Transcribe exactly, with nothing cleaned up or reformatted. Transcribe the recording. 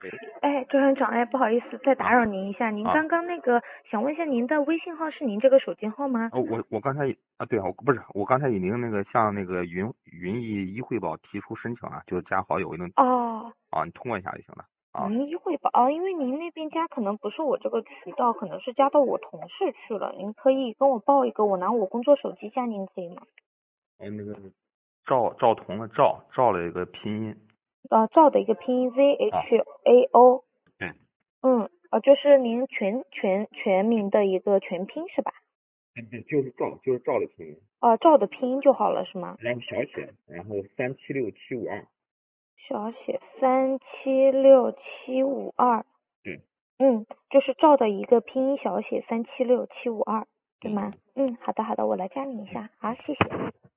喂， 哎，周团长，哎，不好意思，再打啊扰您一下，您啊， 刚刚那个想问一下，您的微信号是您这个手机号吗？ 哦，我我刚才啊，对啊，我不是，我刚才已经那个向那个云云易医惠保提出申请了，就是加好友那哦， 啊，你通过一下就行了啊。 云医惠保哦，因为您那边加可能不是我这个渠道，可能是加到我同事去了，您可以跟我报一个，我拿我工作手机加您可以吗？ 哎，那个赵赵彤的赵赵了一个拼音呃，赵的一个拼音 Z 啊， H A O， 对， 嗯，呃，就是您全全全名的一个全拼是吧？ 哎对，就是赵就是赵的拼音， 哦，赵的拼音就好了是吗？ 然后小写，然后三七六七五二， 小写三七六七五二。 对嗯，就是赵的一个拼音小写三七六七五二，对对对， 吗？嗯，好的好的，我来加你一下，好，谢谢。